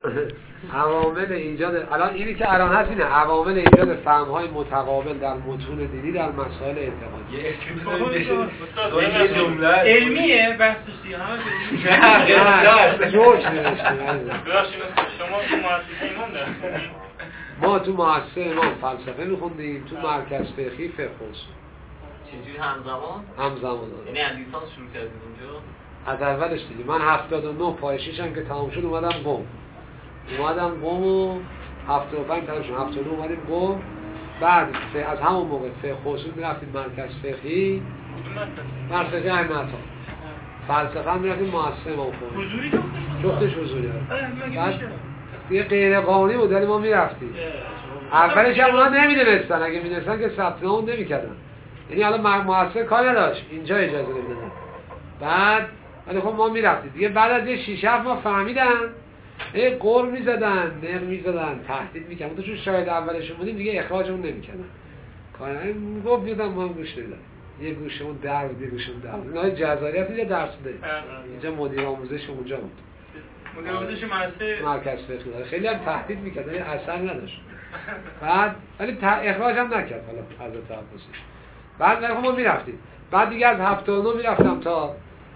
عوامل ایجاد، الان اینی که الان هست اینه، عوامل ایجاد فهم‌های متقابل در متون دینی در مسائل اعتقادی. یه جمله علمیه بحثش دیگه نه جوش نوشتیم. شما تو مؤسسه امام دارید؟ ما تو مؤسسه امام فلسفه می‌خوندیم، تو مرکز فقهی فقه اصول. چجوری همزمان؟ همزمان. یعنی از لیسانس شروع کردید اونجا؟ از اولش دیگه من 79 پای 6 هم که تمام شد اومدم قم و 75 تمام شد 79 اومدیم قم. بعد از همون موقع فقه اصول میرفتیم مرکز فقهی مرکز احمد فلسفه هم میرفتیم مؤسسه امام خمینی. حضوری جفتش حضوری. بعد دیگه غیر قانونی بود ولی ما میرفتیم. اولش هم اونا نمیدونستن، اگه میدونستن که ثبت نام نمیکردن. یعنی الان مؤسسه کار نداشت، اینجا اجازه نمیدادن. بعد ولی خب ما میرفتیم دیگه. بعد از یه 6 7 ماه فهمیدن قر میزدن، نق میزدن، تهدید میکردن. تو چون شاید اولشون بودیم دیگه اخراجمون نمیکردن. کار گفت بیادم ما هم گوش ندادن. یه گوشمون در بود، یه گوشمون در بود. اینا جزاریات اینجا درس ده. اینجا مدیر آموزش اونجا بود. مدیر آموزش مدرسه مرکز فقهی. خیلی هم تهدید میکرد ولی اثر نداشت. بعد ولی اخراجم نکرد حالا حضرت عباسی. بعد ما میرفتیم. بعد دیگه از 79 میرفتم تا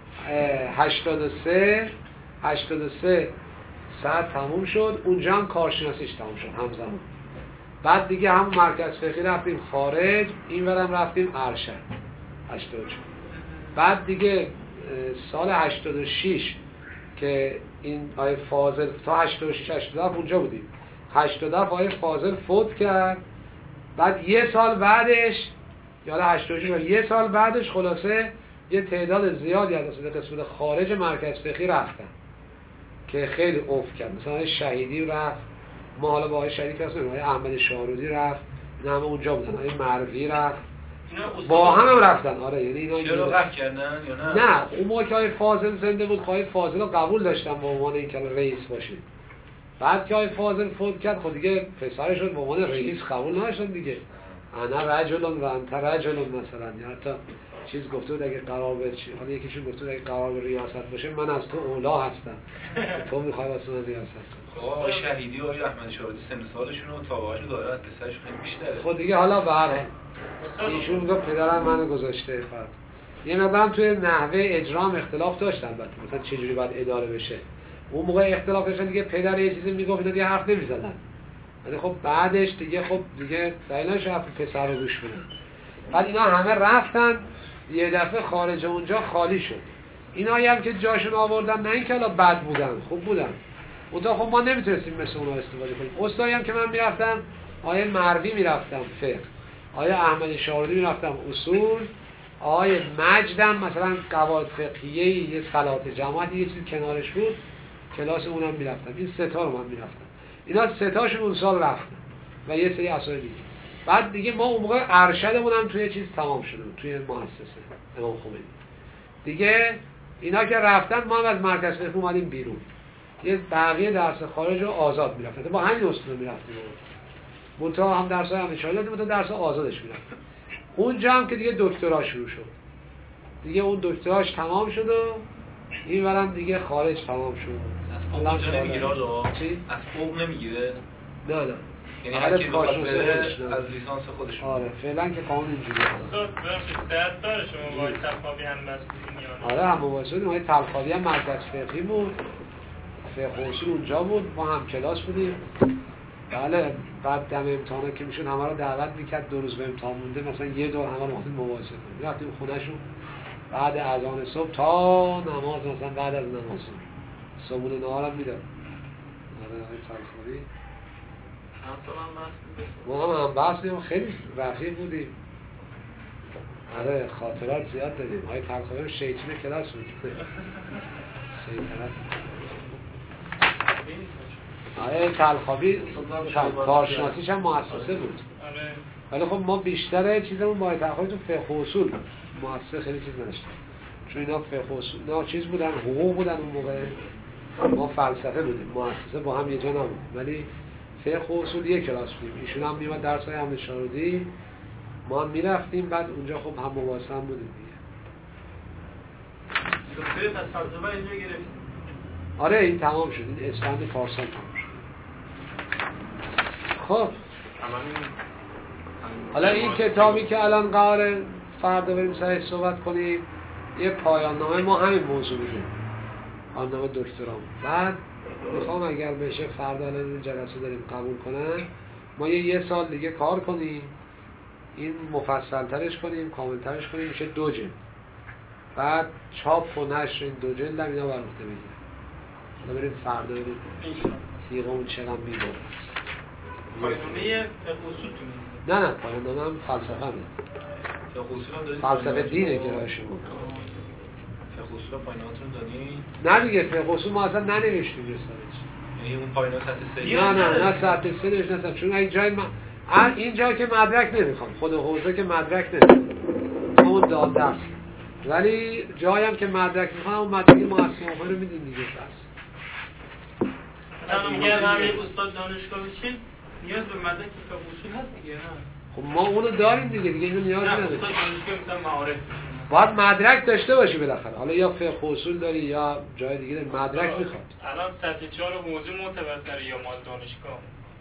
83 ساعت تموم شد. اونجا هم کارشناسیش تموم شد همزمان. بعد دیگه همون مرکز فقهی رفتیم خارج، اینورم رفتیم ارشد 84. بعد دیگه سال 86 که این آیه فاضل تا 86 87 اونجا بودیم. 87 آیه فاضل فوت کرد. بعد یه سال بعدش یا 86 یه سال بعدش خلاصه یه تعداد زیادی از قسمت خارج مرکز فقهی رفتن که خیلی افت کرد. مثلا شهیدی رفت، ما حالا با آقای شریک هستیم، آقای احمد شاهرودی رفت، اینا همه اونجا بودن. آقای مروی رفت، با هم رفتن. آره یعنی اینا چرا قطع کردن یا نه؟ نه اون موقع که آقای فاضل زنده بود، آقای فاضل رو قبول داشتن به عنوان اینکه رئیس باشه. بعد که آقای فاضل فوت کرد خود دیگه پسرش شد به عنوان رئیس، قبول نداشتن دیگه. انا رجل و انت رجل مثلا، یا حتی چیز گفته بود اگه قرار به حالا یکیشون گفته بود اگه قرار به ریاست باشه من از تو اولا هستم، تو میخوای واسه من ریاست کنی. آقای شهیدی و آقای احمد شاهرودی سن سالشون و تابعهاشون داره از پسرشون خیلی بیشتره. خود دیگه حالا بره ایشون میگه پدرم منو گذاشته فرد. یه مقدار توی نحوه اجرام اختلاف داشتن، مثلا چه جوری باید اداره بشه. اون موقع اختلاف داشتن دیگه، پدر یه چیزی میگفت اینا دیگه حرف نمیزدن. ولی خب بعدش دیگه خب دیگه دلیلش حرف پسر رو گوش بدن. بعد اینا همه رفتن، یه دفعه خارج اونجا خالی شد. اینایی هم که جاشون آوردن نه اینکه حالا بد بودن، خوب بودن. اونجا خب ما نمیتونستیم مثل اونا استفاده کنیم. استادی هم که من میرفتم، آیه مروی میرفتم فقه، آیه احمد شاهرودی میرفتم اصول، آیه مجدم مثلا قواعد فقهیه، یه صلات جماعت، یه چیز کنارش بود، کلاس اونم میرفتم. این سه تا رو من میرفتم. اینا سه تاشون اون سال رفتن و یه سری اساتید دیگه. بعد دیگه ما اون موقع ارشدمون هم توی چیز تمام شده بود، توی مؤسسه امام خمینی. دیگه اینا که رفتن ما هم از مرکز فقه اومدیم بیرون. یه بقیه درس خارج رو آزاد میرفتن. با همین اصول میرفتیم. منتها هم درس‌های همشاهی دادیم، منتها درس آزادش میرفتیم. اونجا هم که دیگه دکترا شروع شد. دیگه اون دکتراش تمام شد و این ورم دیگه خارج تمام شد. از فوق نمیگیره چی؟ از فوق نمیگیره؟ نه یعنی هر کی بخواد بره از لیسانس خودش. آره فعلا که قانون اینجوریه. درست داره شما با تلخابی هم بس بودین یا نه؟ آره هم مباحثه بودیم. تلخابی هم مرکز فقهی بود، فقه اصول اونجا بود، ما هم کلاس بودیم. بله بعد دم امتحانا که میشون همه رو دعوت میکرد، 2 روز به امتحان مونده مثلا یه دور همه رو مباحثه کنیم. رفتیم خونهشون بعد اذان صبح تا نماز، مثلا بعد از نماز صبحونه نهار هم میداد. آره تلخابی ما هم بحث بودیم، خیلی رفیق بودیم. آره خاطرات زیاد داریم. های تلخابی هم شیطون کلاس بود. آره تلخابی کارشناسیش هم مؤسسه بود. ولی خب ما بیشتر چیزمون با تلخابی تو فقه و اصول بود. مؤسسه خیلی چیز نداشتیم. چون اینا فقه و اصول نه چیز بودن، حقوق بودن اون موقع. ما فلسفه بودیم، مؤسسه با هم یه جا نبود. ولی فقه و اصول یک کلاس بودیم. ایشون هم میومد درس‌های احمد شاهرودی، ما هم میرفتیم. بعد اونجا خب هم مباحثه هم بودیم دیگه. دکتر پس فلسفه اینجا گرفتیم. آره این تمام شد. این اسفند پارسال تمام شد. خب حالا این کتابی که الان قراره فردا بریم سرش صحبت کنیم یه پایان نامه ما همین موضوع میده، پایان نامه دکترام. بعد میخوام اگر بشه فردا الان این جلسه داریم قبول کنن ما یه سال دیگه کار کنیم این مفصل ترش کنیم کامل ترش کنیم میشه 2 جلد. بعد چاپ و نشر این 2 جلد هم اینا بر عهده بگیرن. حالا بریم فردا بریم تیغه اون چقدر میباره. پایانامه اصول تو نه پایان نامه هم فلسفه همه فلسفه دینه که راه شما فقه اصول پایاناتون دادی؟ نه دیگه فقه اصول ما اصلا ننوشتیم رساله‌اش. یعنی اون پایانات سطح 3 نه سطح 3 نوشتم چون این جای اینجا که مدرک نمیخوام خود حوزه که مدرک نمیخوام اون داد درس ولی جایم که مدرک میخوام اون مدرک مؤسسه رو میدین دیگه بس. الان میگه همین استاد دانشگاه بشین نیاز به مدرک فقه اصول هست دیگه. نه خب ما اونو داریم دیگه اینو نیاز نداره. استاد دانشگاه مثلا معارف باید مدرک داشته باشی بالاخره. حالا یا فقه اصول داری یا جای دیگه داری مدرک میخواد. الان سطح 4 موضوع معتبرتره یا مال دانشگاه؟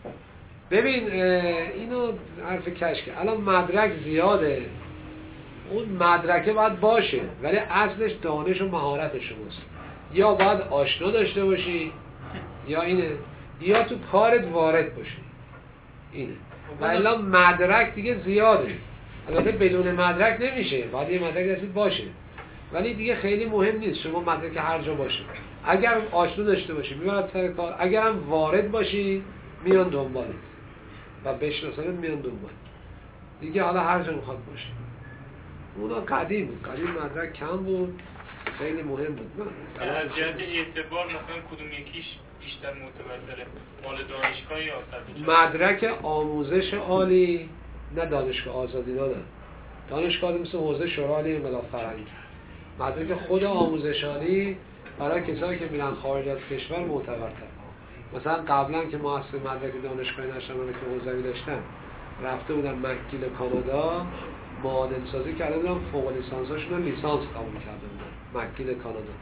ببین اینو حرف کشکه الان مدرک زیاده اون مدرکه باید باشه ولی اصلش دانش و مهارت شماست. یا باید آشنا داشته باشی یا اینه یا تو کارت وارد باشی اینه. و الا مدرک دیگه زیاده. البته بدون مدرک نمیشه باید یه مدرک دستید باشه ولی دیگه خیلی مهم نیست شما مدرک هر جا باشه. اگر آشنا داشته باشی میبرد سر کار اگرم وارد باشی میان دنبالت و بشناسنت میان دنبال دیگه. حالا هر جا میخواد باشه اونا قدیم بود قدیم مدرک کم بود خیلی مهم بود. از جهت اعتبار مثلا کدوم یکیش بیشتر معتبرتره مال دانشگاه یا سطح 4؟ مدرک آموزش عالی نه دانشگاه آزادی دادن. دانشگاه مثل حوزه شورای عالی انقلاب فرهنگی مدرک خود آموزش عالی برای کسایی که میرن خارج از کشور معتبرتر. مثلا قبلا که مؤسسه مدرک دانشگاه نشنامه که حوزوی داشتن رفته بودن مکگیل کانادا معادل سازی کرده بودن فوق لیسانساشون لیسانس قبول کرده بودن مکگیل کانادا.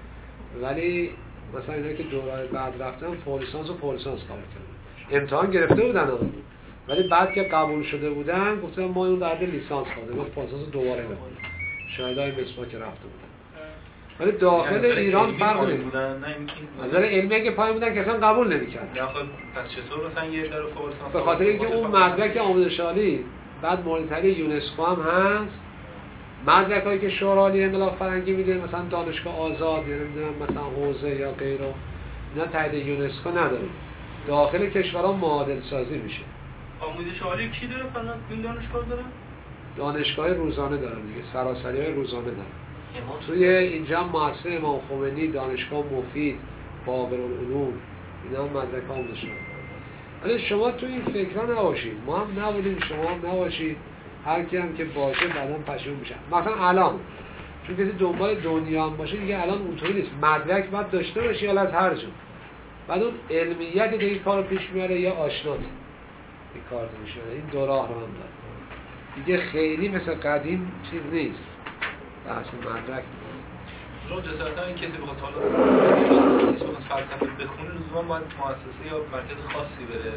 ولی مثلا اینا که دوره بعد رفتن فوق لیسانس و فوق لیسانس قبول کردن امتحان گرفته بودن ولی بعد که قبول شده بودن گفتن ما اون درد لیسانس خواسته ما فوق لیسانس دوباره بخونیم شاهدای مثل که رفته بودن. ولی داخل ایران فرق نمی‌کنه. نظر علمی اگه پایین بودن که اصلا قبول نمی‌کردن. نه خب پس چطور مثلا یه در فوق لیسانس به خاطر اینکه اون مدرک آموزش عالی بعد مورد تایید یونسکو هم هست. مدرکایی که شورای عالی انقلاب فرهنگی میده مثلا دانشگاه آزاد یا نمیدونم مثلا حوزه یا غیره اینا تایید یونسکو نداره. داخل کشورها معادل سازی میشه. آموزش عالی کی داره فقط این دانشگاه داره؟ دانشگاه روزانه دارن دیگه سراسری‌های روزانه دارن. توی اینجا مؤسسه امام خمینی دانشگاه مفید باقرالعلوم اینا هم مدرک آموزش دارن. ولی شما تو این فکرها نباشید ما هم نبودیم شما هم نباشید هر کی هم که باشه بعداً پشیمون میشه. مثلا الان چون کسی دنبال دنیا هم باشه دیگه الان اونطوری نیست مدرک باید داشته باشی حالا از هر جا بعد اون علمیت دیگه این کارو پیش میاره یا آشنات این کار میشه. این دو راه رو هم داره دیگه خیلی مثل قدیم چیز نیست بحث مدرک رو جسارتا این کسی بخواد حالا کسی بخواد فلسفه بخونه لزوما باید مؤسسه یا مرکز خاصی بره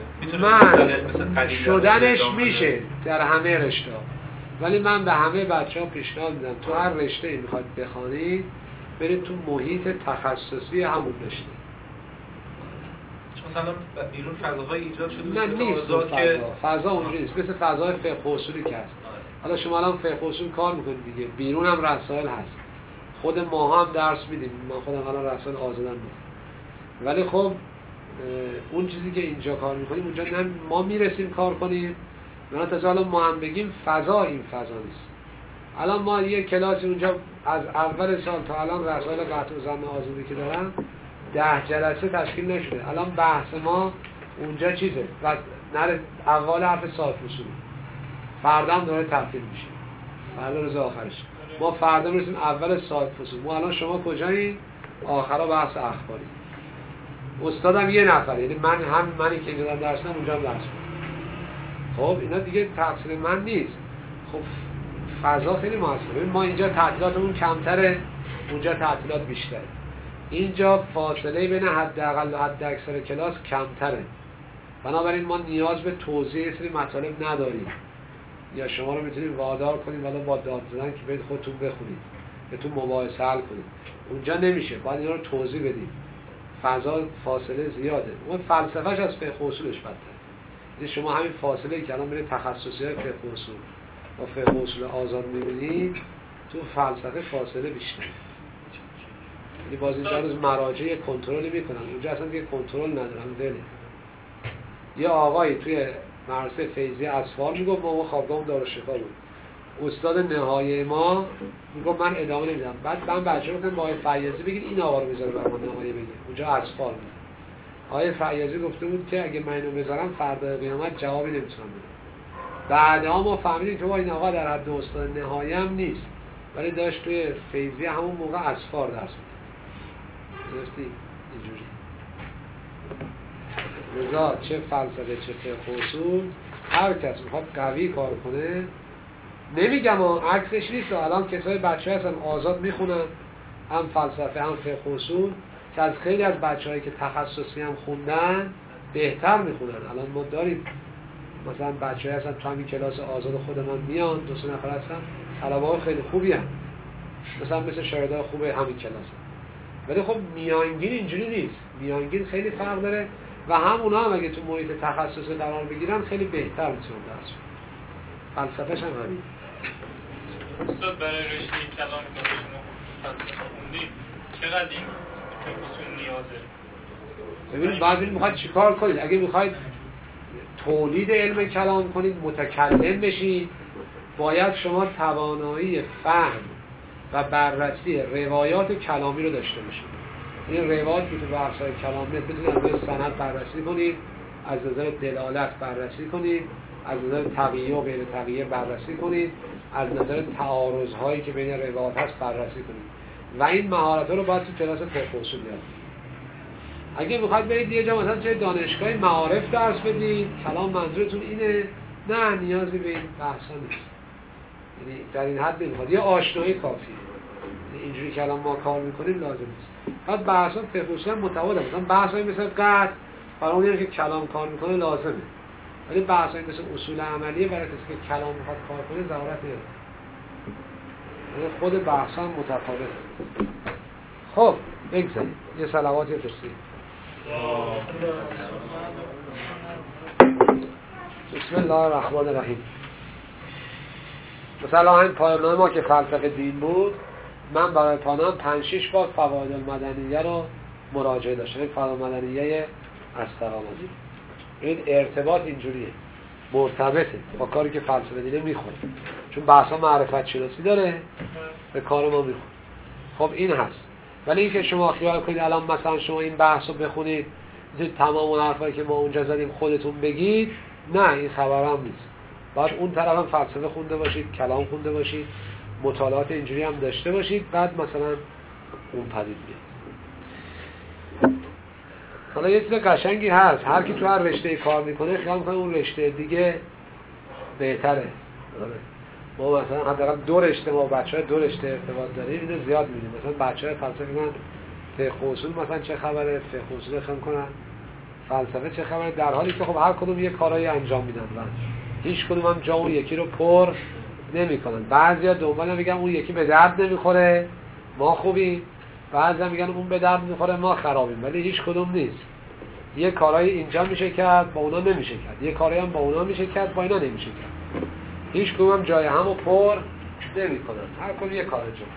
من شدنش میشه در همه رشته ولی من به همه بچه‌ها پیشنهاد میدم تو هر رشته‌ای میخواد بخونید برید تو محیط تخصصی همون رشته. چون مثلا بیرون فضاهای ایجاد شده نه نیست فضا اونجوری نیست مثل فضای فقه اصولی که هست. حالا شما الان فقه اصول کار میکنید دیگه بیرون هم رسائل هست خود ما هم درس میدیم ما خودم الان رسائل آزادم میدیم ولی خب اون چیزی که اینجا کار میکنیم اونجا نه ما میرسیم کار کنیم نه تا حالا ما هم بگیم فضا این فضا نیست. الان ما یه کلاسی اونجا از اول سال تا الان رسائل قطع و ضم آزادی که دارن 10 جلسه تشکیل نشده. الان بحث ما اونجا چیزه و نره اول حرف صاحب اصول فردا هم داره تبدیل میشه فردا روز آخرش ما فردا میرسیم اول صاحب فصول. ما الان شما کجایی؟ آخرا بحث اخباری. استادم یه نفر یعنی منی که اینجا درس میدم اونجا هم درس میدم. خب اینا دیگه تقصیر من نیست. خب فضا خیلی موثره. ما اینجا تعطیلاتمون کمتره اونجا تعطیلات بیشتره. اینجا فاصله بین حداقل و حد اکثر کلاس کمتره بنابراین ما نیاز به توضیح سری مطالب نداریم، یا شما رو میتونیم وادار کنیم والا با داد زدن که برید خودتون بخونید، بهتون مباحثه حل کنید. اونجا نمیشه، باید اینا رو توضیح بدیم. فضا فاصله زیاده. اون فلسفهش از فقه و اصولش بدتره. یعنی شما همین فاصله که الان برید تخصصی‌های فقه و اصول و فقه و اصول آزاد می‌بینید، تو فلسفه فاصله بیشتره. یعنی باز اینجا روز مراجع کنترل میکنن، اونجا اصلا دیگه کنترل ندارن، دله. یه آقایی توی مدرسه فیضی اصفهان میگفت ما خوابگاهم دارالشفا بود، استاد نهایی ما میگفت من ادامه نمیدم. بعد من بچه گفتم با آقای فیاضی بگید این آقا رو بذاره برام نهایی بگه، اونجا اصفهان بود. آقای فیاضی گفته بود که اگه من اینو بذارم فردا قیامت جوابی نمیتونم بدم. بعدا ما فهمیدیم که این آقا در حد استاد نهایی هم نیست، ولی داشت توی فیضی همون موقع اصفهان درس می‌داد. درستی؟ اینجوری. لذا چه فلسفه چه فقه و اصول هر کس میخواد قوی کار کنه، نمیگم عکسش نیست. الان کسای بچه هستن آزاد میخونن هم فلسفه هم فقه و اصول که از خیلی از بچه‌هایی که تخصصی هم خوندن بهتر میخونن. الان ما داریم مثلا بچه‌ها هستن تو همین کلاس آزاد خودمون میان، 2-3 نفر هستن طلبه‌ها خیلی خوبی هستن، مثل شاگردای خوب همین کلاس هستن. ولی خب میانگین اینجوری نیست، میانگین خیلی فرق داره و همونا هم اگه تو محیط تخصصی قرار بگیرن خیلی بهتر میتونن درس بدن. فلسفه‌ش هم همین. استاد برای رشته کلام که شما فلسفه خوندید چقدر این اصول نیازه؟ ببینید بعد میخواید چیکار کنید. اگه میخواید تولید علم کلام کنید، متکلم بشید، باید شما توانایی فهم و بررسی روایات کلامی رو داشته باشید. این روایات که تو بحث‌های کلامی بتونید از روی سند بررسی کنید، از نظر دلالت بررسی کنید، از نظر تقیه و غیر تقیه بررسی کنید، از نظر تعارض‌هایی که بین روایات هست بررسی کنید و این مهارت‌ها رو باید تو کلاس فقه و اصول یاد بگیرید. اگه میخواید برید یه جا مثلا چه دانشگاه معارف درس بدید، کلام منظورتون اینه، نه نیازی به این بحثا نیست. یعنی در این حد نمیخواد، یه آشنایی کافیه. اینجوری که الان ما کار میکنیم لازم نیست. بعد بحثا فقه و اصول متفاوته. مثلا بحثایی مثل قطع برای اونی که کلام کار میکنه لازمه، ولی بحثایی مثل اصول عملیه برای کسی که کلام میخواد کار کنه ضرورت نداره. یعنی خود بحثا متفاوته. خب بگذاریم یه صلواتی بفرستیم. بسم الله الرحمن الرحیم. مثلا همین پایان‌نامه ما که فلسفه دین بود، من برای پایان 5-6 بار فواید المدنیه رو مراجعه داشتم. این فواید المدنیه اسطرابادی، این ارتباط اینجوریه، مرتبطه با کاری که فلسفه دینه میخوره، چون بحثا معرفت شناسی داره به کار ما میخوره. خب این هست. ولی اینکه شما خیال کنید الان مثلا شما این بحث رو بخونید تمام اون حرفایی که ما اونجا زدیم خودتون بگید، نه این خبرم نیست. باید اون طرف هم فلسفه خونده باشید، کلام خونده باشید، مطالعات اینجوری هم داشته باشید، بعد مثلا اون پدید بیاد. حالا یه چیز قشنگی هست، هر کی تو هر رشته کار میکنه خیال میکنه اون رشته دیگه بهتره. ما مثلا حداقل 2 رشته، ما بچه‌ها 2 رشته ارتباط داریم، اینو زیاد می‌بینیم. مثلا بچه‌های فلسفه میگن فقه و اصول مثلا چه خبره، فقه و اصول خم کنن فلسفه چه خبره، در حالی که خب هر کدوم یه کارایی انجام میدن و هیچ کدوم هم جا اون یکی رو پر نمی‌کنن. بعضیا دنبال میگن اون یکی به درد نمیخوره ما خوبیم، بعضیا میگن اون به درد میخوره ما خرابیم، ولی هیچ کدوم نیست. یه کارایی اینجا میشه کرد با اونا نمیشه کرد، یه کاری هم با اونا میشه کرد با اینا نمیشه کرد. هیچ کدوم هم جای همو پر نمی‌کنن، هر کدوم یه کار جا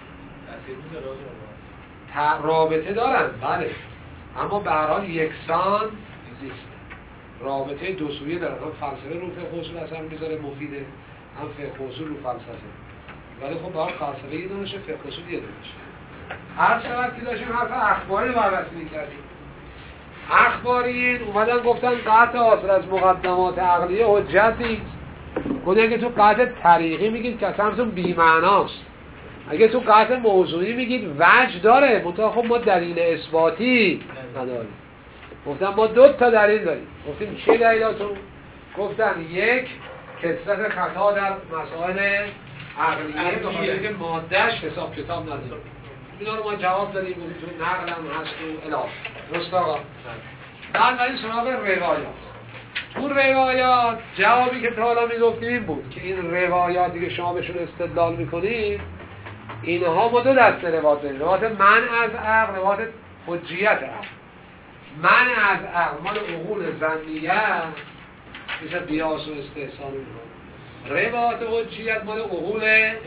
رابطه دارن، بله، اما به هر حال یکسان نیست. رابطه دو سویه دارن، هم فلسفه رو فقه و اصول اثر میذاره مفیده، هم فقه و اصول رو فلسفه. ولی خب باید فلسفه یه دانشه، فقه و اصول یه دانشه. هر چقدر که داشتیم حرف اخباری بررسی می‌کردیم، اخباریین اومدن گفتن قطع حاصل از مقدمات عقلیه حجت نیست. گفتن اگه تو قطع طریقی میگید که اصلا بی‌معناست، اگه تو قطع موضوعی میگید وجه داره، منتها خب ما دلیل اثباتی نداریم. گفتن ما 2 تا دلیل داریم. گفتیم چه دلیلاتون؟ گفتن یک، کثرت خطا در مسائل عقلیه به خاطر اینکه ماده‌اش حساب کتاب نداره. اینا رو ما جواب دادیم، گفتیم تو نقل هم هست و الی درست آقا. بعد بریم سراغ روایات. تو روایات جوابی که تا حالا میگفتیم این بود که این روایاتی که شما بهشون استدلال میکنید اینها با دو دسته روایات داریم، روایات منع از عقل، روایات حجیت عقل. منع از عقل مال عقول ظنیه مثل قیاس و استحسان اینها، روایات حجیت مال عقول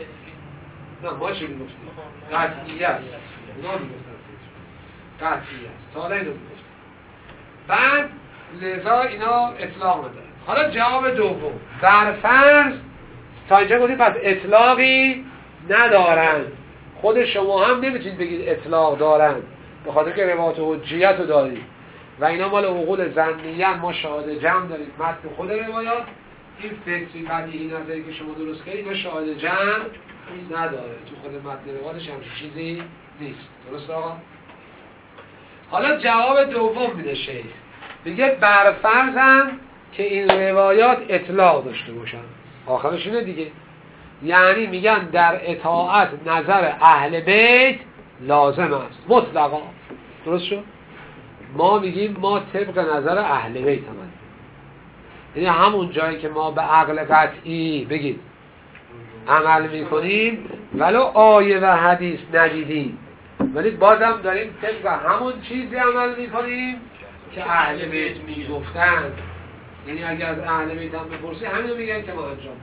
نه ما چی میگفتیم؟ قطعیت. اونا میگفتن قطعیت. تا حالا اینو میگفتن. بعد لذا اینا اطلاق ندارن. حالا جواب دوم، بر فرض تا اینجا گفتیم پس اطلاقی ندارن، خود شما هم نمیتونید بگید اطلاق دارن به خاطر که روایات حجیت رو دارید و اینا مال عقول ظنیه، ما شاهد جمع دارید متن خود روایات. این فکری بدیهی نظری که شما درست کردید اینا شاهد جمع نداره، تو خود متن روایاتش هم چیزی نیست. درست آقا؟ حالا جواب دوم میده شیخ، میگه برفرضم که این روایات اطلاق داشته باشن، آخرش اینه دیگه، یعنی میگن در اطاعت نظر اهل بیت لازم است مطلقا. درست شد؟ ما میگیم ما طبق نظر اهل بیت عمل، یعنی همون جایی که ما به عقل قطعی بگید عمل میکنیم ولو آیه و حدیث ندیدیم ولی بازم داریم طبق همون چیزی عمل میکنیم که اهل بیت میگفتن. یعنی اگر از اهل بیت هم بپرسی همینو میگن که ما انجام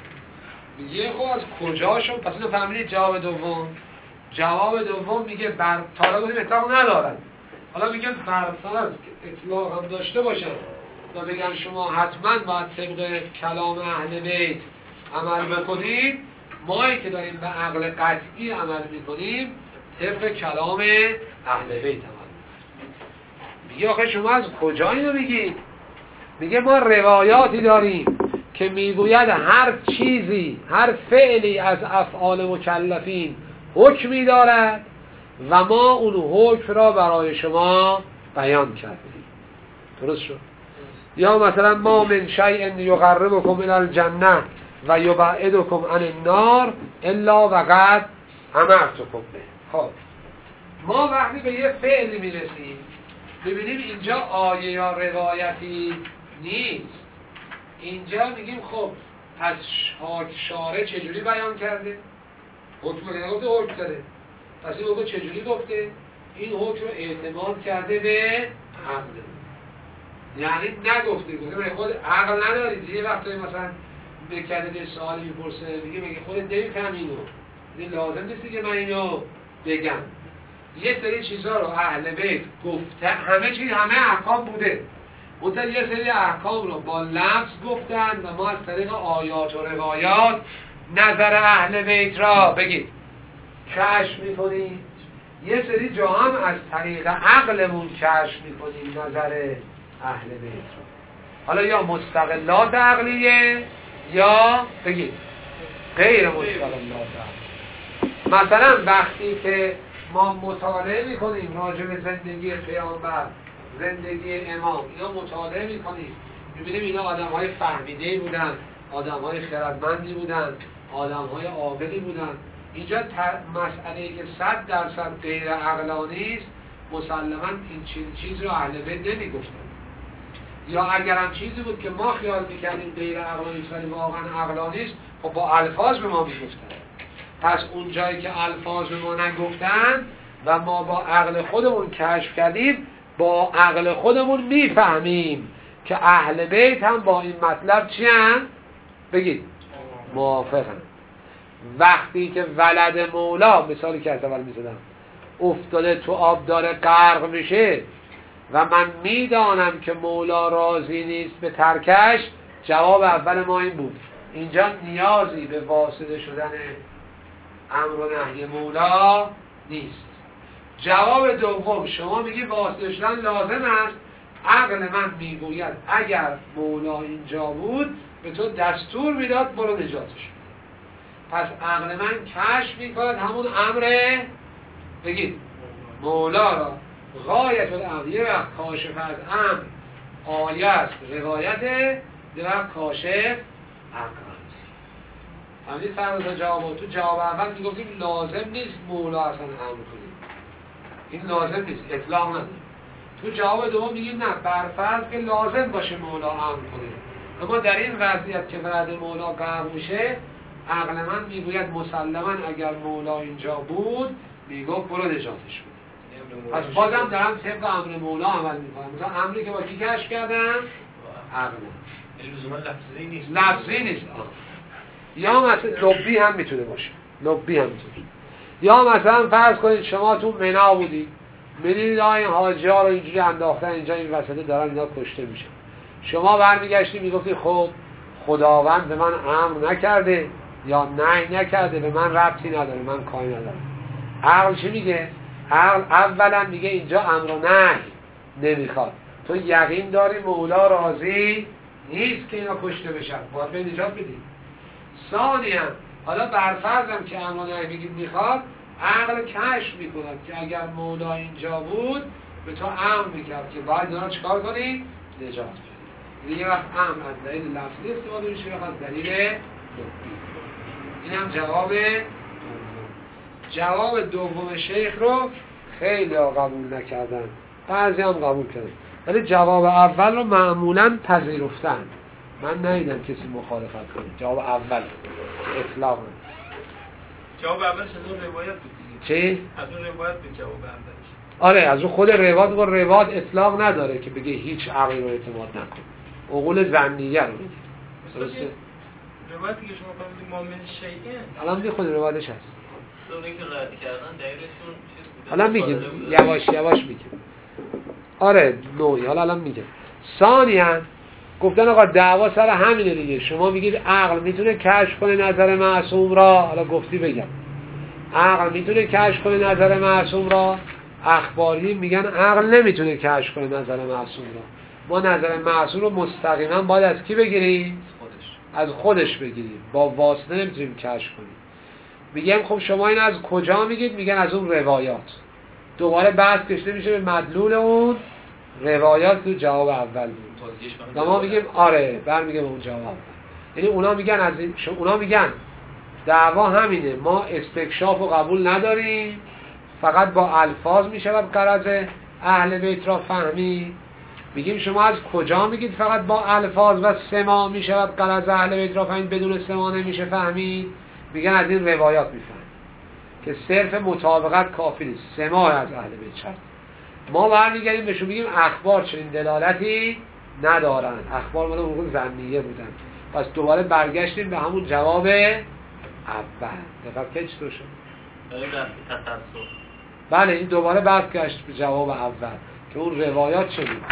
میگه. خب از کجاشون؟ پس اینو فهمیدید جواب دوم. جواب دوم میگه بر تالا گفتیم اطلاق ندارن، حالا میگن فرض که اطلاق هم داشته باشن و بگن شما حتما باید طبق کلام اهل بیت عمل بکنید، مایی که داریم به عقل قطعی عمل میکنیم طبق کلام اهل بیت عمل میکنیم. میگه آخه شما از کجا اینو میگید؟ میگه ما روایاتی داریم که میگوید هر چیزی، هر فعلی از افعال مکلفین حکمی دارد و ما اون حکم را برای شما بیان کردیم. درست شد؟ یا مثلا ما من شیء یقربکم الی الجنه و یبعدکم عن النار الا وقد امرتکم به. خب ما وقتی به یه فعلی میرسیم ببینیم اینجا آیه یا روایتی نیست، اینجا میگیم خب پس شارع چجوری بیان کرده؟ حکم نگفته، حکم داره، پس این حکم چجوری گفته؟ این حکم رو اعتماد کرده به عقل، یعنی نگفته، گفته خود عقل ندارید. یه وقتی مثلا بکرده به سوالی میپرسه میگه خودت نمیفهم اینو، این لازم نیستی که من اینو بگم. یه سری چیزها رو اهل بیت گفته، همه چیز همه احکام بوده، منتها یه سری احکام رو با لفظ گفتن و ما از طریق آیات و روایات نظر اهل بیت را بگید کشف میکنیم. یه سری جا هم از طریق عقلمون کشف میکنیم نظر اهل بیت را. حالا یا مستقلات عقلیه یا بگید غیر مستقلات عقلیه. مثلا وقتی که ما مطالعه میکنیم راجع به زندگی پیامبر، زندگی امام، اینا مطالعه میکنیم میبینیم اینا آدم‌های فهمیده بودن، آدم‌های خردمندی بودن، آدم‌های عاقلی بودن. اینجا مسئله‌ای که 100% غیر عقلانی است مسلماً این چیز رو اهل بیت نمیگفتن، یا اگرم چیزی بود که ما خیال میکردیم غیر عقلانی است ولی واقعاً عقلانی است، خب با الفاظ به ما میگفتن. پس اون جایی که الفاظ به ما نگفتن و ما با عقل خودمون کشف کردیم، با عقل خودمون میفهمیم که اهل بیت هم با این مطلب چی هم؟ بگید موافقن. وقتی که ولد مولا، مثالی که از اول میزدم، افتاده تو آب داره غرق میشه و من میدانم که مولا راضی نیست به ترکش، جواب اول ما این بود اینجا نیازی به واسطه شدن امر و نهی مولا نیست. جواب دوم شما میگی واسطه شدن لازم است، عقل من میگوید اگر مولا اینجا بود به تو دستور میداد برو نجاتش. پس عقل من کشف میکند همون امر بگید مولا را. غایت الامر یه وقت کاشف از امر آیه است، روایت، یه وقت کاشف عقل است. همین فرض جواب تو جواب اول میگفتیم لازم نیست مولا اصلا امر کنیم، این لازم نیست، اطلاق نداره. تو جواب دوم میگیم نه، برفرض که لازم باشه مولا امر کنه. اما در این وضعیت که وعده مولا قبول میشه، عقل من میگوید مسلما اگر مولا اینجا بود میگفت برو نجاتش بده. پس بازم دارم طبق امر مولا عمل میکنم. مثلا امری که با کی کشف کردم؟ عقل. یعنی لزوما لفظی نیست. لفظی نیست. یا مثلا لبی هم میتونه باشه. لبی هم میتونه. یا مثلا فرض کنید شما تو منا بودید، می‌دیدید این حاجی‌ها رو اینجوری انداختن اینجا، این وسط دارن اینا کشته میشن. شما برمیگشتی میگفتی خب خداوند به من امر نکرده یا نهی نکرده، به من ربطی نداره، من کاری ندارم. عقل چی میگه؟ عقل اولا میگه اینجا امر و نهی نمیخواد، تو یقین داری مولا راضی نیست که اینا کشته بشن، باید به نجات بدی. ثانیا حالا برفرضم که امر و نهی میگید میخواد، عقل کشف میکند که اگر مولا اینجا بود به تو امر میکرد که باید اینا چیکار کنی؟ نجات بدی. یه وقت امر از دلیل لفظی استفاده میشه، یه وقت از دلیل لفظی. این هم جواب دوم شیخ رو خیلی قبول نکردن، بعضی هم قبول کردن، ولی جواب اول رو معمولا پذیرفتن. من ندیدم کسی مخالفت کنه. جواب اول اطلاق نه. جواب اولش از اون روایت بود دیگه. چی؟ از اون روایت بود جواب اولش. آره از اون خود روایت، و روایت اطلاق نداره که بگه هیچ عقلی رو اعتماد نکن، عقول ظنیه رو میگه. درسته؟ روایتی که شما فرمودید مؤمن شیئن الان میخونی روایتش هست. اونایی که رد کردن دلیلشون چیز بوده؟ حالا میگیم یواش میگیم. آره نوعی حالا الان میگم. ثانیاً گفتن آقا دعوا سر همینه دیگه. شما میگید عقل میتونه کشف کنه نظر معصوم را، حالا گفتی بگم عقل میتونه کشف کنه نظر معصوم را، اخباری میگن عقل نمیتونه کشف کنه نظر معصوم را. ما نظر معصوم رو مستقیما باید از کی بگیریم؟ از خودش بگیریم، با واسطه نمیتونیم کشف کنیم. میگم خب شما این از کجا میگید؟ میگن از اون روایات. دوباره بحث کشته میشه به مدلول اون روایات تو جواب اول بود. ما میگیم آره برمیگه به اون جواب. یعنی اونا میگن اونا میگن دعوا همینه، ما استکشاف و قبول نداریم، فقط با الفاظ میشود غرض اهل بیت را فهمید. میگیم شما از کجا میگید فقط با الفاظ و سماع میشود غرض اهل بیت را فهمید، بدون سماع نمیشه فهمید؟ میگن از این روایات میفهمید که صرف مطابقت کافی نیست، سماع از اهل بیت شد. ما برمیگردیم بهشون میگیم اخبار چنین دلالتی ندارن، اخبار مال اون ظنیه بودن. پس دوباره برگشتیم به همون جواب اول. دقیق که چطور شد؟ بله این دوباره برگشت به جواب اول که اون روایات چه بود.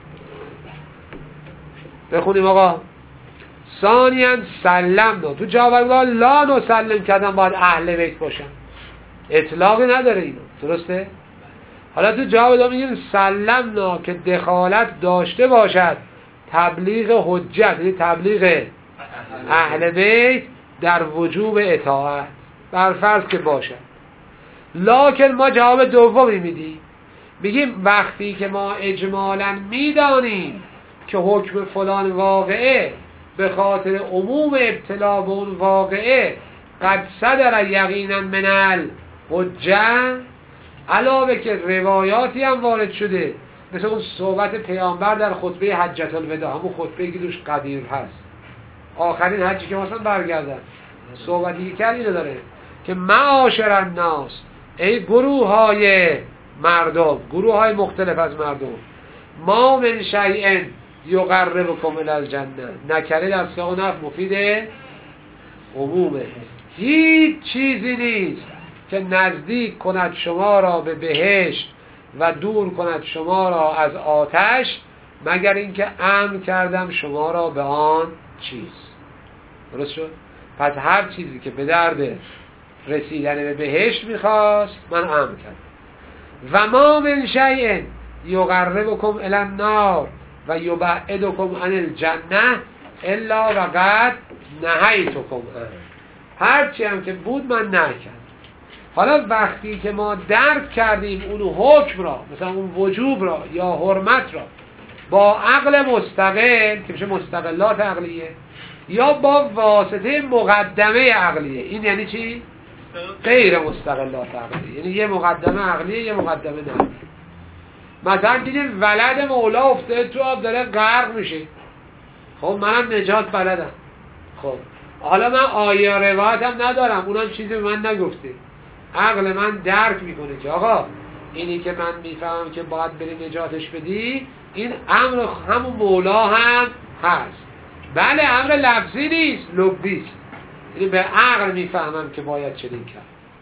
بخونیم آقا. ثانیاً سلمنا، تو جواب اول لا نسلم کردن باید اهل بیت باشن، اطلاقی نداره اینو، درسته؟ حالا تو جواب دوم میگیم سلمنا که دخالت داشته باشد تبلیغ حجت، یعنی تبلیغ اهل بیت در وجوب اطاعت، برفرض که باشد. لکن ما جواب دومی میدیم، میگیم وقتی که ما اجمالاً میدانیم که حکم فلان واقعه به خاطر عموم ابتلا به اون واقعه قد صدر یقینا من الحجه، علاوه که روایاتی هم وارد شده مثل اون صحبت پیامبر در خطبه حجت الوداع، همون خطبه که دوش قدیر هست، آخرین حجی که مثلا برگردن صحبتی که کرد اینو داره که معاشر الناس، ای گروه های مردم، گروه های مختلف از مردم، ما من شیئن یقربکم الی الجنه، نکره در سیاق نفی مفید عمومه، هیچ چیزی نیست که نزدیک کند شما را به بهشت و دور کند شما را از آتش مگر اینکه امر کردم شما را به آن چیز. درست شد؟ پس هر چیزی که به درد رسیدن به بهشت میخواست من امر کردم. و ما من شیء یقربکم الی النار و یبعدکم عن الجنه الا وقد نهیتکم. هرچی هم که بود من نکردم. حالا وقتی که ما درک کردیم اون حکم را، مثلا اون وجوب را یا حرمت را، با عقل مستقل که میشه مستقلات عقلیه یا با واسطه مقدمه عقلیه، این یعنی چی؟ غیر مستقلات عقلیه، یعنی یه مقدمه عقلیه یه مقدمه نقلیه. مثلا دیدیم ولد مولا افتاده تو آب داره غرق میشه، خب منم نجات بلدم، خب حالا من آیه روایتم ندارم، اونم چیزی به من نگفته، عقل من درک میکنه که آقا اینی که من میفهمم که باید بری نجاتش بدی، این امر همون مولا هم هست. بله امر لفظی نیست، لبیست، یعنی به عقل میفهمم که باید چنین کرد.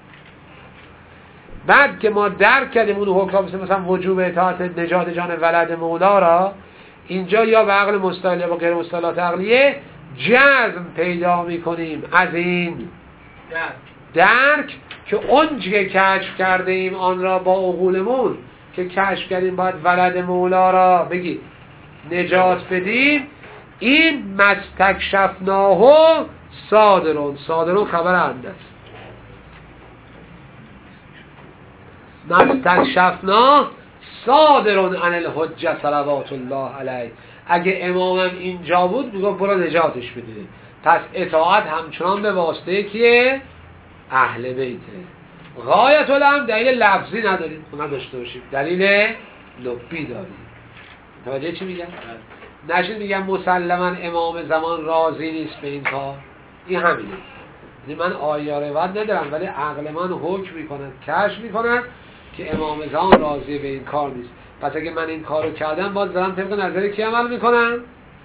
بعد که ما درک کردیم اون حکم مثلا وجوب اطاعت نجات جان ولد مولا را، اینجا یا به عقل مستقل یا به غیر مستقلات عقلیه جزم پیدا میکنیم از این درک که اونچه که کشف کرده ایم آن را با عقولمون که کشف کردیم باید ولد مولا را بگی نجات بدیم، این مستکشفناه صادرون خبر اندست، مستکشفناه صادرون عن الحجه صلوات الله علیه. اگه امامم اینجا بود میگفت برو نجاتش بده، پس اطاعت همچنان به واسطه که اهل بیته. غایت الامر دلیل لفظی نداریم، نداشته باشیم، دلیل لبی داریم. توجه چی میگم؟ نشید میگم مسلما امام زمان راضی نیست به این کار، این همینه، یعنی من آیه روایت ندارم ولی عقل من حکم میکنه، کشف میکنه که امام زمان راضی به این کار نیست، پس اگه من این کارو کردم باز دارم طبق نظری کی عمل میکنم؟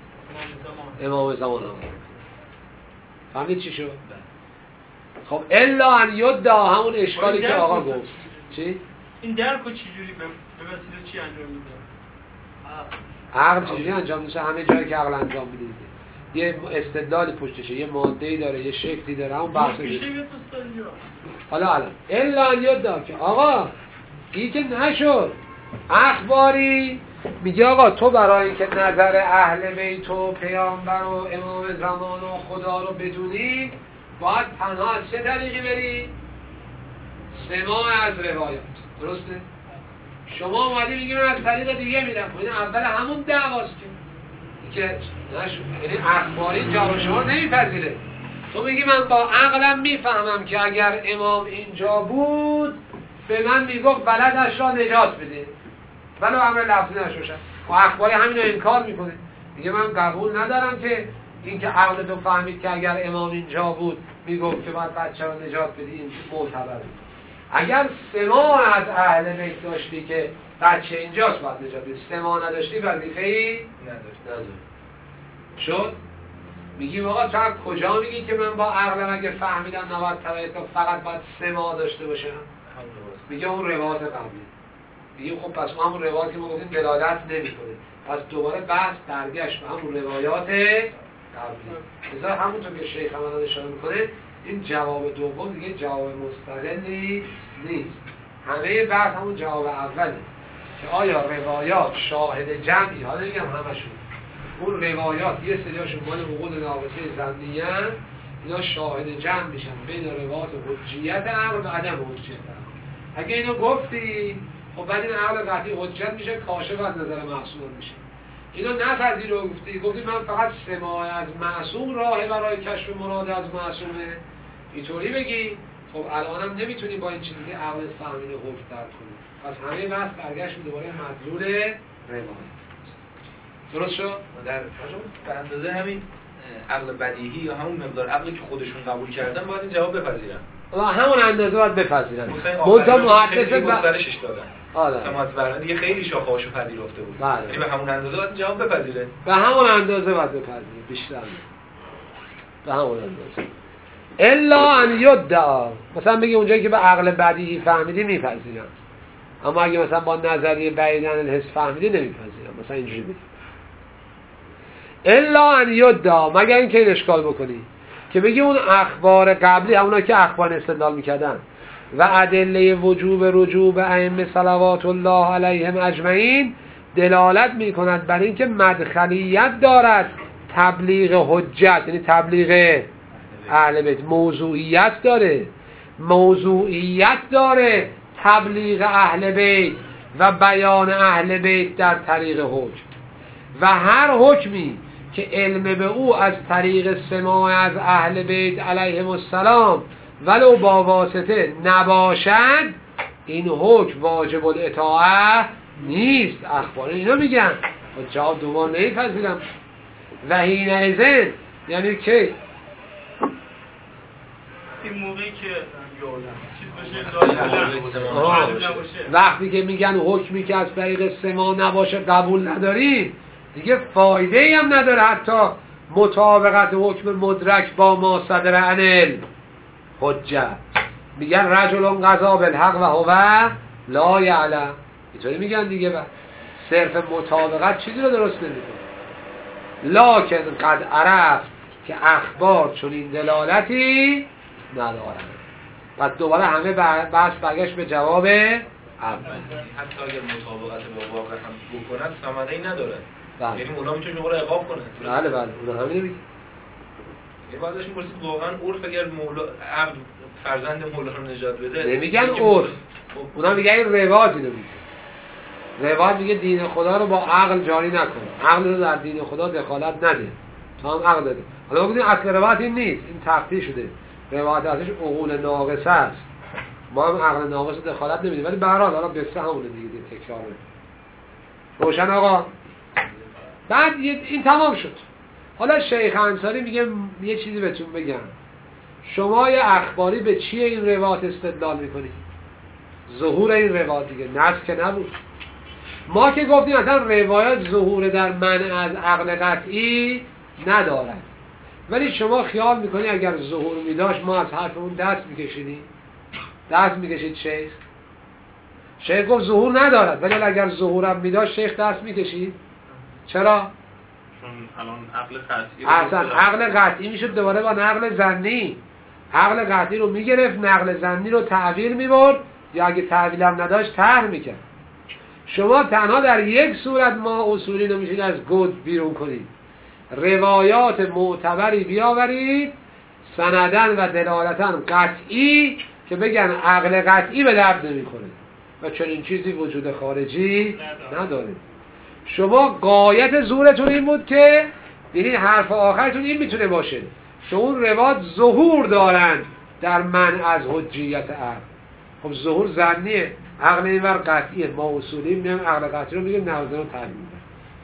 امام زمان عمل. فهمید چی شد؟ خب الا ان یدعا، همون اشکالی که آقا گفت. چی؟ این درکو چجوری به وسیله چی انجام میده؟ عقل چجوری انجام میشه؟ همه جایی که عقل انجام میده یه استدلالی پشتشه، یه ماده‌ای داره، یه شکلی داره، همون بحث میشه. حالا الا ان یدعا که آقا این که نشد اخباری میگه آقا تو برای اینکه نظر اهل بیت و پیامبر و امام زمان و خدا رو بدونی باید تنها از چه طریقی بری؟ سماع از روایات، درسته؟ شما اومدی میگی من از طریق دیگه میرم، این اول همون دعواست که یعنی اخباری جواب شما نمیپذیره. تو میگی من با عقلم میفهمم که اگر امام اینجا بود به من میگفت بلدش را نجات بده، ولو امر لفظی نشوشن، و اخباری همینو انکار میکنه، میگه من قبول ندارم که این که عقل تو فهمید که اگر امام اینجا بود میگفت که باید بچه را نجات بدی، این معتبره. اگر سماع از اهل بیت داشتی که بچه اینجاست باید نجات بدی، سماع نداشتی وظیفه‌ای نداشت. شد؟ میگیم آقا تو کجا میگی که من با عقلم اگه فهمیدم نباید توجه فقط باید سماع داشته باشم؟ میگه اون روایت قبلی. میگیم خب پس ما همون روایت که ما گفتیم دلالت نمیکنه، پس دوباره بحث برگشت به همون روایات قبلی. مثلا همونطور که شیخ هم اشاره میکنه این جواب دوم دیگه جواب مستقلی نیست، همه بحث همون جواب اوله که آیا روایات شاهد جمعی، حالا میگم همشون اون روایات یه سریاشون مال عقول ناقصه ظنیه، اینا شاهد جمع میشن بین روایات حجیت عقل و عدم حجیت عقل. اگه اینو گفتی خب بعد این عقل قطعی حجت میشه، کاشف از نظر معصوم میشه. اینو نپذیر رو گفتی من فقط سماع از معصوم راه برای کشف مراد از معصومه، اینطوری بگی خب الانم نمیتونی با این چیزی که عقل فهمیده حکم در کنی، پس همه بحث برگشت دوباره مدلول روایت. درست شد؟ در به اندازه همین عقل بدیهی یا همون مقدار عقلی که خودشون قبول کردن باید این جواب بپذیرن. همون اندازه باید بپذیرن. منتها محدث گسترشش دادن. آره. سماعت برنامه دیگه خیلی شاخه‌هاشو پذیرفته بود. یعنی به همون اندازه باید جواب بپذیره. به همون اندازه باید بپذیره، بیشتر. به همون اندازه. الا ان یدعا، مثلا بگی اونجایی که به عقل بدیهی فهمیدی میپذیرن، اما اگه مثلا با نظریه بعیدن الحس فهمیدی نمیپذیرن، مثلا اینجوری بگی. الا ان یدعا، مگر اینکه این اشکال بکنی که بگی اون اخبار قبلی اونا که اخبار استدلال میکردن و ادله وجوب رجوع به ائمه صلوات الله علیهم اجمعین دلالت میکند بر اینکه مدخلیت دارد تبلیغ حجت، یعنی تبلیغ اهل بیت، موضوعیت داره تبلیغ اهل بیت و بیان اهل بیت در طریق حکم، و هر حکمی که علم به او از طریق سماع از اهل بیت علیهم السلام ولو با واسطه نباشد این حکم واجب الاطاعه نیست. اخبار اینا میگن جواب دوبار نمیپذیرم. و حینئذ یعنی که این موقعی که چیز باشه وقتی که میگن حکمی که از طریق سما نباشه قبول نداریم، دیگه فایده ای هم نداره حتی مطابقت حکم مدرک با ما صدر عن الحجت. میگن رجل قضا بالحق و هو لا یعلم، اینطوری میگن دیگه. و صرف مطابقت چیزی رو درست نمیکنه. لکن قد عرفت که اخبار چون این دلالتی ندارن. پس دوباره همه بحث برگشت به جواب اول. حتی اگر مطابقت با واقع هم بکنن ثمره ای نداره. بله. یعنی مولا میتونه شما رو عقاب کنه. بله اون همین میگه. یه بعدش میپرسید واقعا عرف اگر مولا عبد فرزند مولا رو نجات بده نمیگن عرف، اونا میگن این روایت اینو میگه. روایت میگه دین خدا رو با عقل جاری نکنه، عقل رو در دین خدا دخالت نده. تا هم عقل داده. حالا بگید اصل روایت این نیست، این تفسیر شده. روایت ازش عقول ناقصه است. ما هم عقل ناقص دخالت نمیدیم، ولی به هر حال حالا قصه همونه دیگه، تکراره. روشن آقا؟ بعد این تمام شد. حالا شیخ انصاری میگه یه چیزی بهتون بگم. شما یه اخباری به چیه این روایت استدلال میکنید؟ ظهور این روایت دیگه، نص که نبود. ما که گفتیم اصلا روایت ظهور در منع از عقل قطعی ندارد، ولی شما خیال میکنی اگر ظهور میداشت ما از حرفمون دست میکشیدیم؟ دست میکشید شیخ گفت ظهور ندارد، ولی اگر ظهورم میداشت شیخ دست میکشید؟ چرا؟ چون الان عقل قطعی اصلا عقل قطعی میشد دوباره با نقل ظنی. عقل قطعی رو میگرفت، نقل ظنی رو تعبیر میبرد، یا اگه تعبیر هم نداشت طرح میکرد. شما تنها در یک صورت ما اصولی رو میشید از گود بیرون کنید، روایات معتبری بیاورید سندن و دلالتن قطعی که بگن عقل قطعی به درد نمیخوره و چنین چیزی وجود خارجی نداره. شما غایت زورتون این بود که دیدین حرف آخرتون این میتونه باشه که اون روایات ظهور دارن در منع از حجیت عقل. خب ظهور ظنیه، عقل اینور قطعیه. ما اصولی میگیم عقل قطعی رو میگیم نوازن رو تحلیل میکنیم.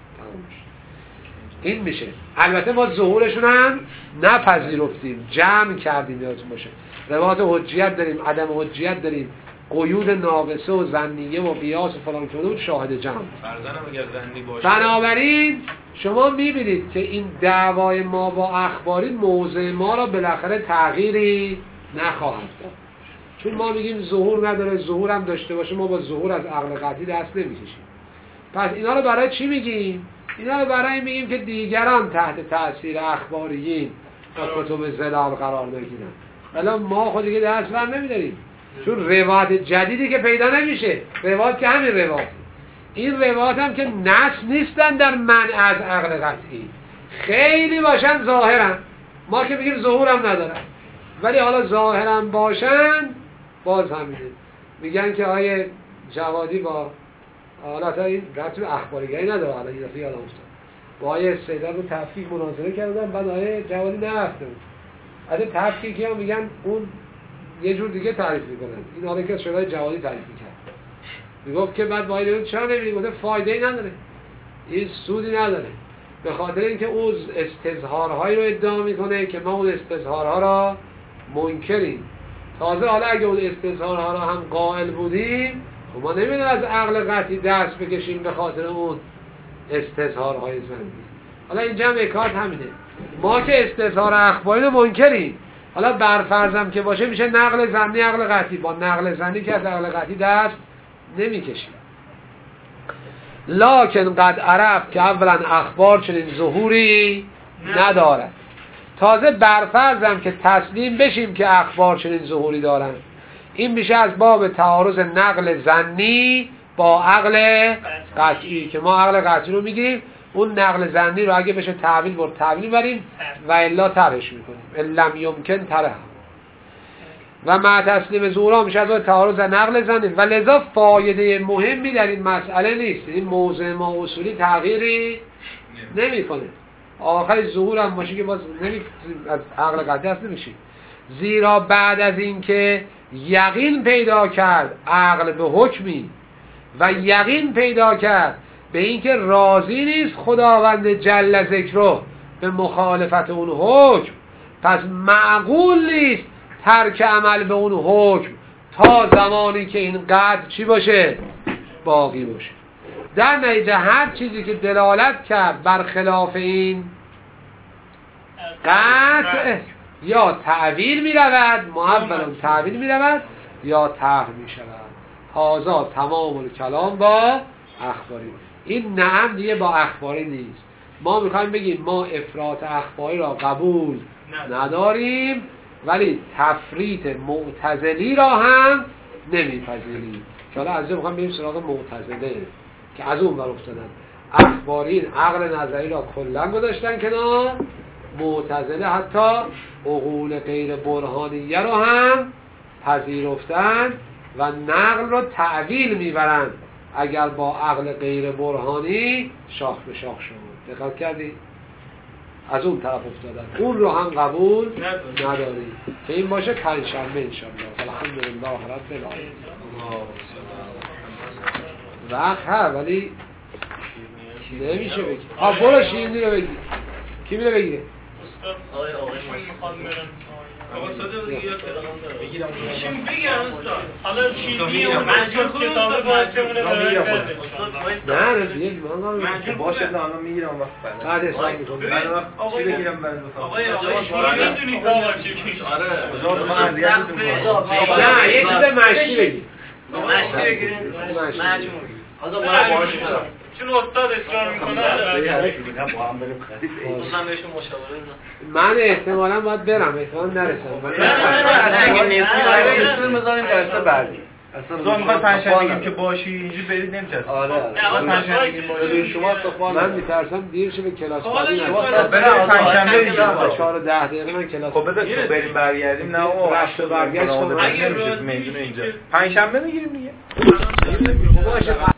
این میشه. البته ما ظهورشون هم نپذیرفتیم، جمع کردیم. یادتون باشه روایات حجیت داریم، عدم حجیت داریم، قیود ناقصه و ظنیه و قیاس و فلان که بود شاهد جمع. فرضاً اگر ظنی باشه، بنابراین شما میبینید که این دعوای ما با اخباری موضع ما را بالاخره تغییری نخواهد داد. چون ما میگیم ظهور نداره، ظهور هم داشته باشه ما با ظهور از عقل قطعی دست نمیکشیم. پس اینا رو برای چی میگیم؟ اینا رو برای میگیم که دیگران تحت تأثیر اخباریین و کتب زلال قرار نگیرن. ولی ما خود دیگه دست بر نمیداریم، چون روایت جدیدی که پیدا نمیشه. روایت که همین روایت، این روایت هم که نص نیستن در منع از عقل قطعی، خیلی باشن ظاهرن. ما که میگیم ظهور هم ندارن، ولی حالا ظاهرا باشن باز همینه. میگن که آیه جوادی با حالت این ربطی به اخباریگری نداره. حالا این دفعه یادم افتاد با آیه سیداد رو تفکیک مناظره کردن، بعد آیه جوادی نرفته بود. از تفکیکی ها میگن اون یه جور دیگه تعریف میکنن. این حالا که شده جوادی تعریف میکرد، میگفت که بعد با آیه چرا نمیدید؟ گفته فایده ای نداره، این سودی نداره، به خاطر اینکه اون استظهارهایی رو ادعا میکنه که ما اون استظهارها را منکریم. تازه حالا اگه اون استظهارها را هم قائل بودیم، خب ما نمیدونیم از عقل قطعی دست بکشیم به خاطر اون استظهارهای ظنی. حالا این جمع کار همینه، ما که استظهار اخباری رو منکریم، حالا برفرضم که باشه میشه نقل ظنی عقل قطعی. با نقل ظنی که از عقل قطعی دست نمیکشیم. لکن قد عرفت که اولا اخبار چنین ظهوری ندارد. تازه برفرضم که تسلیم بشیم که اخبار چنین ظهوری دارن، این میشه از باب تعارض نقل ظنی با عقل قطعی که ما عقل قطعی رو میگیریم، اون نقل ظنی رو اگه بشه تعویل برد تعویل بریم و الا طرحش میکنیم. لم یمکن طرح و مع تسلیم ظهورا میشه از باب تعارض نقل ظنی. و لذا فایده مهمی در این مسئله نیست. این موضع ما اصولی تغییری نمیکنه. آخر ظهور هم باشه که باز از عقل قطعی هست نمیشه. زیرا بعد از این که یقین پیدا کرد عقل به حکمی و یقین پیدا کرد به اینکه راضی نیست خداوند جل ذکره به مخالفت اون حکم، پس معقول نیست ترک عمل به اون حکم تا زمانی که این قطع چی باشه؟ باقی باشه. در نتیجه هر چیزی که دلالت کرد بر خلاف این قطع یا تعویل می رود، محولا تعویل می رود یا طرح می شود. هازا تمام الکلام با اخباری. این نعم دیگه با اخباری نیست. ما میخوایم بگیم ما افراط اخباری را قبول نداریم ولی تفریط معتزلی را هم نمیپذیریم. که حالا از اینجا میخوایم بریم سراغ معتزله که از اون ور افتادن. اخبارین عقل نظری را کلا گذاشتن کنار، معتزله حتی عقول غیر برهانیه را هم پذیرفتن و نقل را تعویل میبرند اگر با عقل غیر برهانی شاخ به شاخ شد. دقت کردی؟ از اون طرف افتادن. اون رو هم قبول نداری که این باشه پنجشنبه انشاءالله. الحمدلله رب العالمین. وقت ها ولی نمیشه بگی. برو شیرینی رو بگی. کی میره بگیره؟ آقای میخواد برم. آقا صادق بگیرم. چیم بگم استاد؟ حالا چیزی و منجور کتابه باید چمونه برای نه بیه من باشه نه الان میگیرم وقت بعد اسلام میکنم. چی بگیرم بعد آقای میدونی بابا چی پیش؟ آره نه یه چیز مشکی بگی. مشتی بگیرین مجموع حالا ما باشه چون استاد اصرار میکنه با هم بریم خرید. من بهشون مشاوره میدم. من احتمالاً باید برم، احتمالاً نرسم. اگه نیستی بذاریم جلسه بعدی. اصلا میخواد پنجشنبه بگیم که باشی اینجوری برید نمیچسبه. آره. پنجشنبه بگیم باشی. شما تو من میترسم دیر شه به کلاس بعدی بریم پنجشنبه دیگه. 4 و 10 دقیقه من کلاس. خب بذار بریم برگردیم نه و رفت و برگشت نمیشه میدونه اینجا. پنجشنبه میگیریم دیگه. باشه.